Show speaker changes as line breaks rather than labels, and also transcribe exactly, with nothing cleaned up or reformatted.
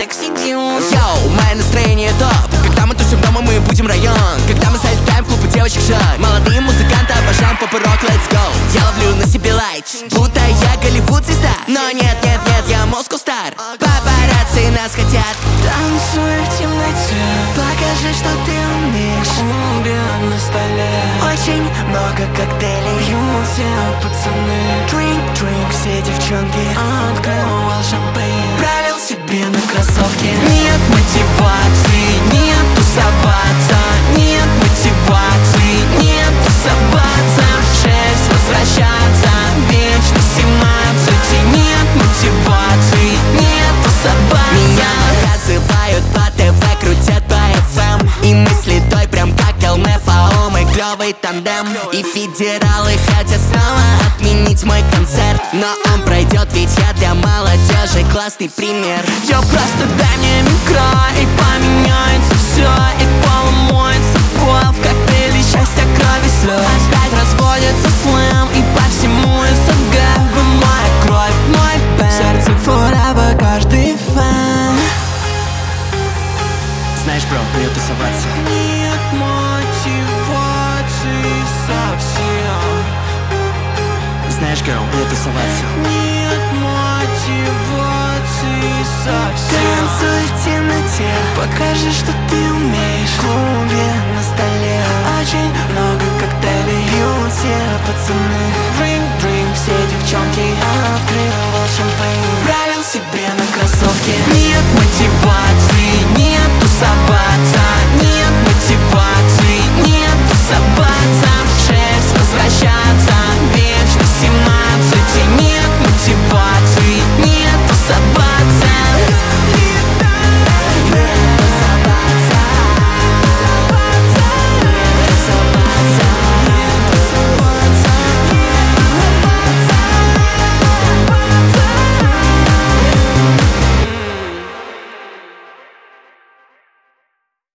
сидим. Йоу, мое настроение топ. Когда мы тусим дома, мы будем район. Когда мы залетаем в клубы, девочек жаль. Молодые музыканты обожаем поп-рок, let's go. Я ловлю на себе лайт, будто я Голливуд звезда. Но нет, нет, нет, я Moscow Star. Папарацци нас хотят.
Танцуй в темноте,
Покажи, что ты умеешь.
клубе на столе
Очень много коктейлей.
пьют все пацаны.
Drink, drink, все девчонки.
Открывал шампейн,
Правил себе на кроссовке.
нет мотивации, нет тусоваться, нет мотивации, нет тусоваться. В шесть возвращаться, вечно семнадцать. И нет мотивации, нет тусоваться.
Меня называют по ТВ, крутят по эф эм. И мысли той прям как эл эм эф эй о. Мы клёвый тандем. И федералы хотят снова отменить мой концерт. Но он пройдет, ведь я для молодежи классный пример.
Я просто дай мне микро, и поменяется все. И полумоется пол в коктейле счастья, крови, слез. Опять разводится слэм, и по всему эс эн гэ. Вы моя кровь, мой бэнд. Сердце forever, каждый фэн.
Знаешь, бро, мне тусоваться.
Нет мотивации совсем.
Знаешь, girl, мне тусоваться.
Нет мотивации совсем.
Танцуй в темноте.
Покажи, что ты умеешь.
В клубе на столе.
Очень много коктейлей,
Пьют все пацаны.
Drink, drink, все девчонки.
Открывал шампейн.